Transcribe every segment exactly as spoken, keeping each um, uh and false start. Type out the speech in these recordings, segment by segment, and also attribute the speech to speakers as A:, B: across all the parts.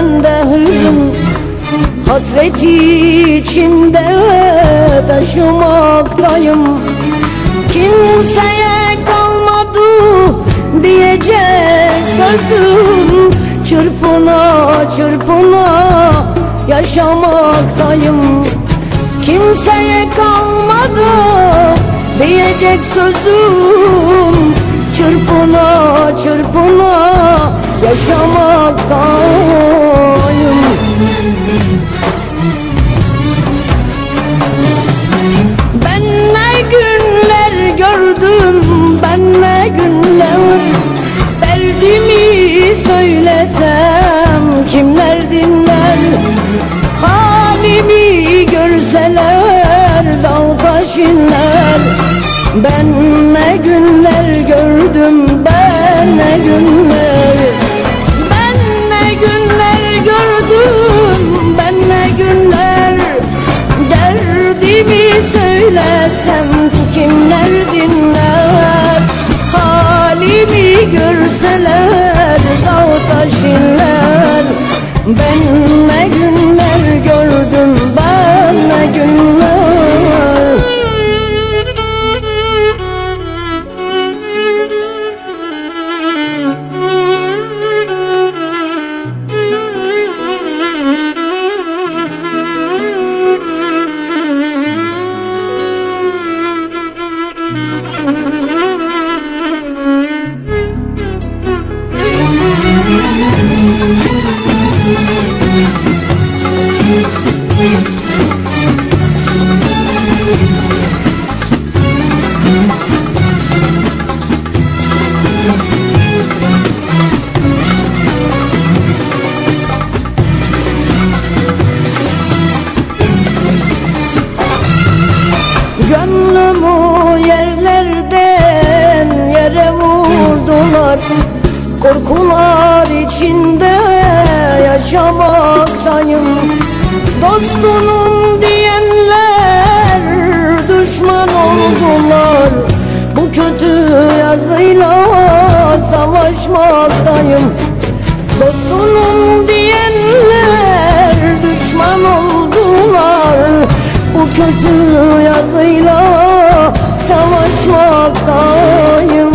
A: ben de hüzün, hasreti içinde taşımaktayım. Kimseye kalmadı diyecek sözüm, çırpına çırpına yaşamaktayım. Kimseye kalmadı diyecek sözüm, çırpına çırpına yaşamaktayım. Ben ne günler gördüm, ben ne günler, derdimi söylesem kimler dinler? Halimi görseler dağ taş inler. Ben ne günler gördüm, ben ne günler, ben ne günler gördüm, ben ne günler, derdimi söylesem kimler dinler? Halimi görseler dağ taş inler. Ben ne günler gördüm, ben ne günler. Gönlümü yerlerden yere vurdular, korkular içinde yaşamaktayım. Dostunum diyenler düşman oldular, bu kötü yazıyla savaşmaktayım. Dostunum diyenler düşman oldular, bu kötü yazıyla savaşmaktayım.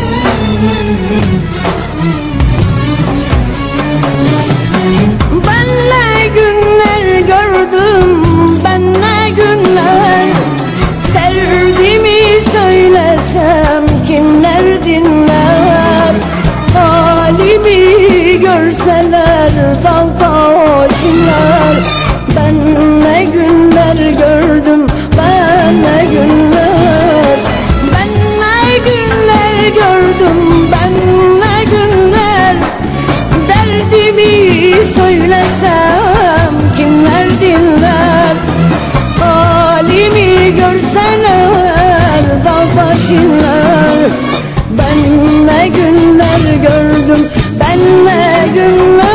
A: Ben ne günler gördüm, ben ne günler, derdimi söylesem kimler dinler? Halimi görseler dağ taş inler. Ben ne günler gördüm, ben ne günler, ben ne günler gördüm, ben ne günler, derdimi söylesem kimler dinler? Halimi görseler dağ taş inler. Ben ne günler gördüm, ben ne günler.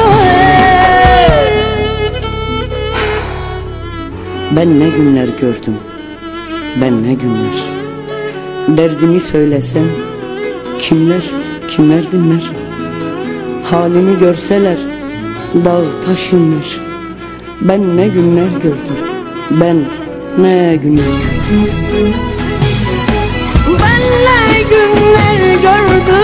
A: Ben ne günler gördüm, ben ne günler, derdimi söylesem kimler, kimler dinler? Halimi görseler dağ taş inler. Ben ne günler gördüm, ben ne günler gördüm. Ben ne günler gördüm,